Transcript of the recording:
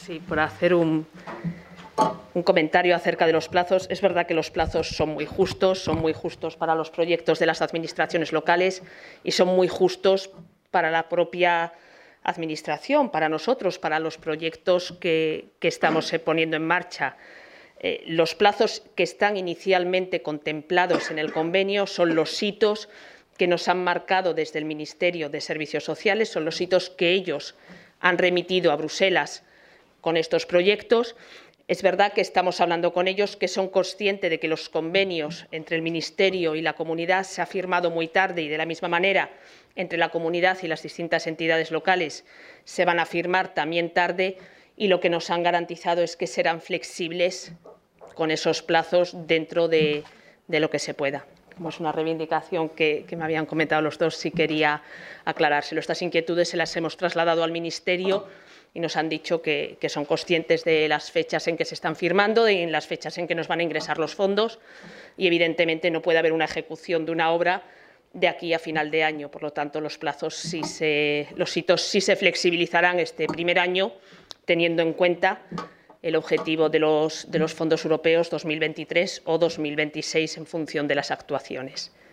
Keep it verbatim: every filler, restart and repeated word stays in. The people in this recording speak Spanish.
Sí, por hacer un, un comentario acerca de los plazos. Es verdad que los plazos son muy justos, son muy justos para los proyectos de las administraciones locales y son muy justos para la propia Administración, para nosotros, para los proyectos que, que estamos poniendo en marcha. Eh, los plazos que están inicialmente contemplados en el convenio son los hitos que nos han marcado desde el Ministerio de Servicios Sociales, son los hitos que ellos han remitido a Bruselas con estos proyectos. Es verdad que estamos hablando con ellos, que son conscientes de que los convenios entre el Ministerio y la comunidad se han firmado muy tarde y, de la misma manera, entre la comunidad y las distintas entidades locales se van a firmar también tarde, y lo que nos han garantizado es que serán flexibles con esos plazos dentro de, de lo que se pueda. Como es una reivindicación que, que me habían comentado los dos, sí quería aclarárselo. Estas inquietudes se las hemos trasladado al Ministerio y nos han dicho que, que son conscientes de las fechas en que se están firmando y en las fechas en que nos van a ingresar los fondos, y evidentemente no puede haber una ejecución de una obra de aquí a final de año. Por lo tanto, los plazos sí se, los hitos sí se flexibilizarán este primer año, teniendo en cuenta el objetivo de los, de los fondos europeos dos mil veintitrés o dos mil veintiséis en función de las actuaciones.